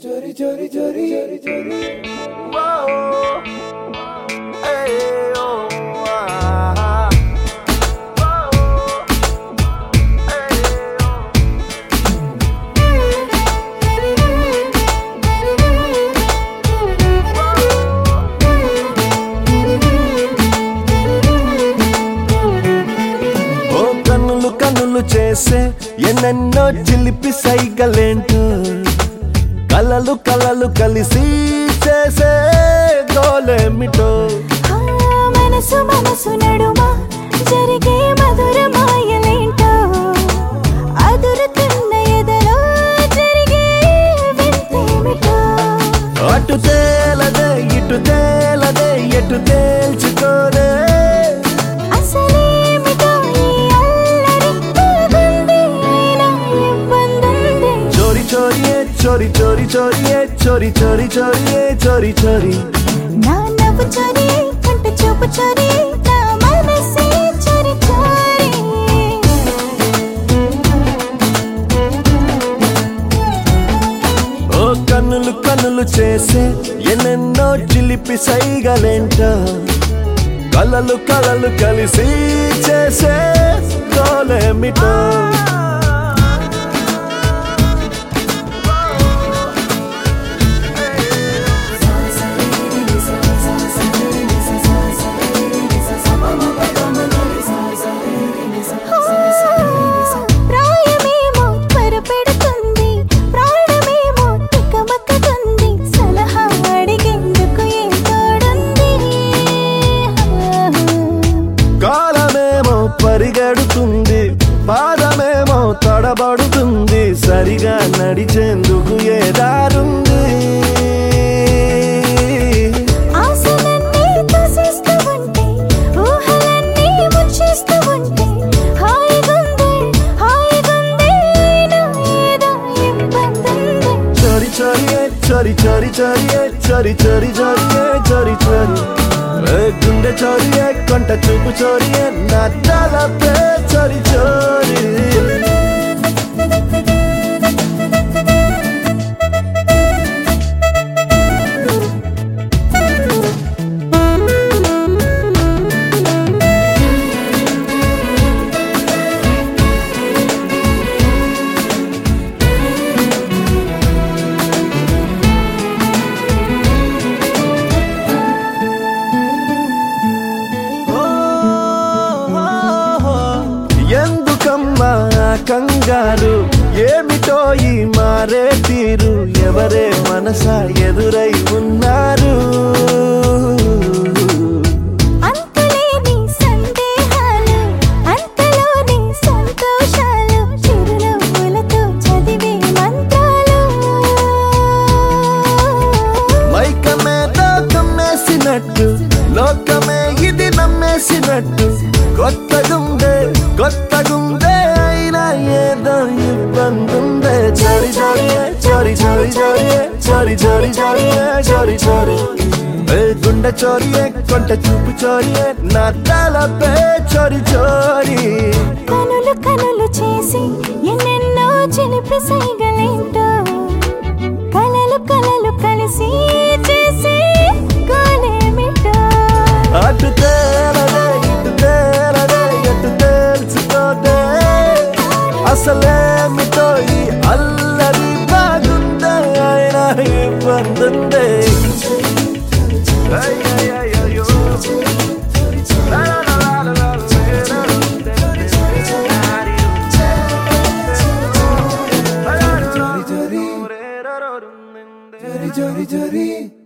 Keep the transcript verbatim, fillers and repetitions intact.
Chori chori chori chori chori. Whoa, hey, oh, ah. Whoa, hey, oh. Oh, కన్నులు కన్నులు చేసే ఎన్నెన్నో చిలిపి సైగలేంటో కలలు కలలు కలిసి చేసే గోలేమిటో మనసు మనసు నడుమా జరిగే మధుర మాయలేంటో అదురుతున్న ఎదలో జరిగే వింతేమిటో అటు తేలదే ఇటు తేలదే ఎటు తేల్చుకోదే అసలేమిటో ఈ అల్లరి తగుంది అయినా ఇబ్బందుంది చోరీ చోరీ చోరీ చోరీ చోరీ చోరీ చోరీ చోరీ చోరీ చోరీ నా నవ్వు చోరీ కంట చూపు చోరీ నా మనసే చోరీ చోరీ ఓ కన్నులు కన్నులు చేసే ఎన్నెన్నో చిలిపి సైగలేంటో కలలు కలలు కలిసి చేసే గోలేమిటో ప్రాయమేమో త్వరపెడుతుంది ప్రాణమేమో తికమకతుంది సలహా అడిగేందుకు ఏం తోడుంది కాలమేమో పరిగెడుతుంది పాదమేమో తడబడుతుంది సరిగా నడిచేందుకు ఏ దారుంది ఆశలన్నీ తోసేస్తూ ఉంటే ఊహలన్నీ ముంచేస్తూ ఉంటే హాయిగుంది హాయిగుంది అయినా ఏదో ఇబ్బందుంది చోరీ చోరీ చోరీ చోరీ చోరీ చోరీ చోరీ చోరీ చోరీ చోరీ ఏ గుండె చోరీ కొంట చూపు చోరీ నా తలపే చోరీ చోరీ ఎందుకమ్మా కంగారు ఏమిటో ఈ మారే తీరు ఎవరే మనసా ఎదురై ఉన్నారు అంతులేని సందేహాలు అంతలోని సంతోషాలు చిరునవ్వులతో చదివే మంత్రాలు మైకమే కమ్మేసినట్టు లోకమే ఇది నమ్మేసినట్టు కొత్తగుందే కొత్తగుందే అయినా ఏదో ఇబ్బందుందే చోరీ చోరీ చోరీ చోరీ చోరీ చోరీ చోరీ చోరీ చోరీ ఏ గుండె చోరీ కొంట చూపు చోరీ నా తలపే చోరీ చోరీ కనులు కనులు చేసి ఎన్నెన్నో చిలిపి సైగలేంటో కలలు కలలు కలిసి చేసి గోలేమిటో అటు తేలదే ఇటు తేలదే ఎటు తేల్చుకోదే అసలేమిటో ఈ అల్లరి బాగుందే అయినా ఇబ్బందుందే Ay, ay, ay, ay, oh. La, la, la, la, la, la, la, la. Chori chori chori chori.